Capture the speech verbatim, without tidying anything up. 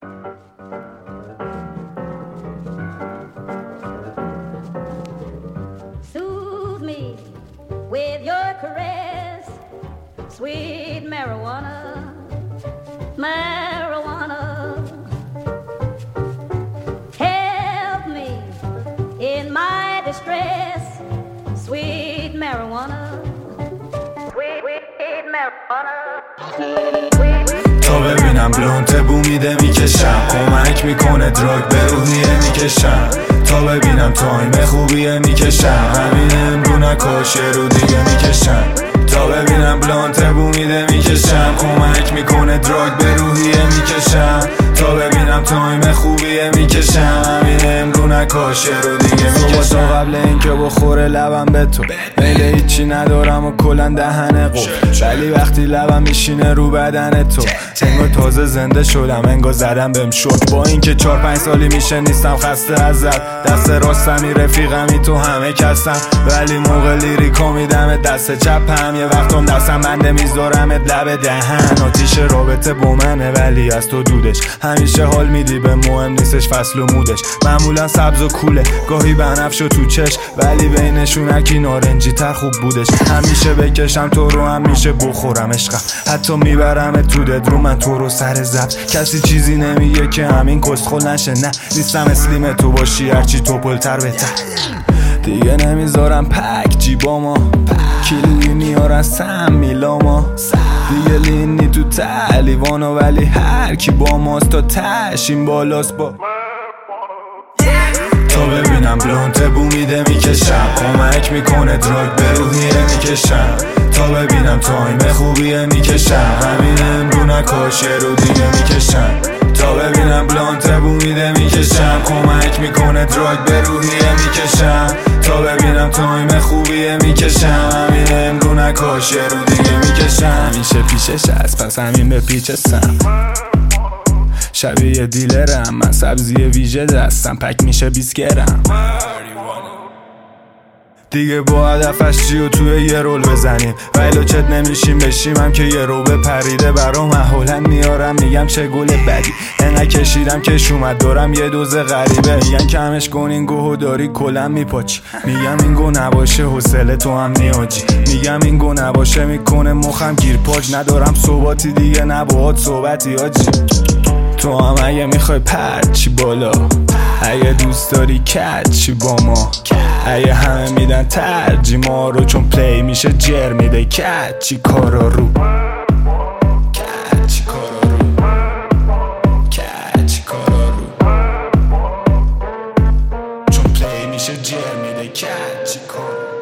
Soothe me with your caress, sweet marijuana, marijuana. Help me in my distress, sweet marijuana, sweet, sweet marijuana. تا ببینم بلونت بو میده میکشم، کمک میکنه دراگ به روحیه میکشم. تا ببینم تایم خوبیه میکشم، همین امرو نکاشه رو دیگه میکشم. تا ببینم بلونت بو میده میکشم، کمک میکنه دراگ به روحیه میکشم. تا ببینم تایم خوبیه میکشم، همین امرو نکاشه رو دیگه میکشم. تا قبل اینکه بخوره لبم به تو میل هیچی ندارم و کلن دهن قول، ولی وقتی لبم میشینه رو بدن تو انگار تازه زنده شدم، انگار زدم بهم شد. با اینکه چار پنج سالی میشه نیستم خسته ازت، دست راستمی رفیقمی تو همه کسم، ولی موقع لیریکو میدمت دست چپم. یه وقتم دستم بنده میذارمت لب دهن، آتیش رابطه با منه ولی از تو دودش، همیشه حال میدی به مهم نیستش فصل و مودش. معمولا سبز و کوله گاهی بنفش و تو چش، ولی بینشون اکی نارنجی تر خوب بودش. همیشه بکشم تو رو همیشه بخورم عشقم، حتی میبرم تو دد رو من تو رو سر زبط. کسی چیزی نمیگه که همین کستخل نشه، نه نیستم اسلیم تو باشی هرچی تو پلتر بهتر. دیگه نمیذارم پک جیباما، کیلویی میارن سم میلاما، دیگه لینی تو تلیوانو، ولی هر کی با ماست تا تش این بالاست. با تا ببینم بلونت بو میده میکشم، کمک میکنه دراگ به روحیه میکشم. تا ببینم تایم خوبیه میکشم، همین امرو نکاشه رو دیگه میکشم. تا ببینم بلونت بو میده میکشم، کمک میکنه دراگ به روحیه میکشم. تا ببینم تایم خوبیه میکشم، همین امرو نکاشه رو دیگه میکشم. همیشه پیشش هست پس همین به پیچ سم، شبیه دیلرم من سبزی ویژه دستم، پک میشه بیست گرم دیگه. با هدفش چی و توی یه رول بزنیم، ویلو چت نمیشیم بشیم هم که یه رو بپریده برام. محولا میارم میگم چه گل بدی، انقدر کشیدم کش اومد دارم یه دوز غریبه. میگن کمش کن این گوهو داری کلم میپاچی، میگم این گو نباشه حوصله تو هم نیاجی، میگم این گو نباشه میکنه مخم گیر پاج. ندارم صحباتی دیگه نباهات صحبتی آجی، تو هم اگه میخوای پرچی بالا، اگه دوست داری کچی با ما، اگه همه میدن ترجی ما رو، چون پلی میشه جر میده کچی کارا رو، کچی کارا رو، کچی کارا رو، چون پلی میشه جر میده کچی کارا رو.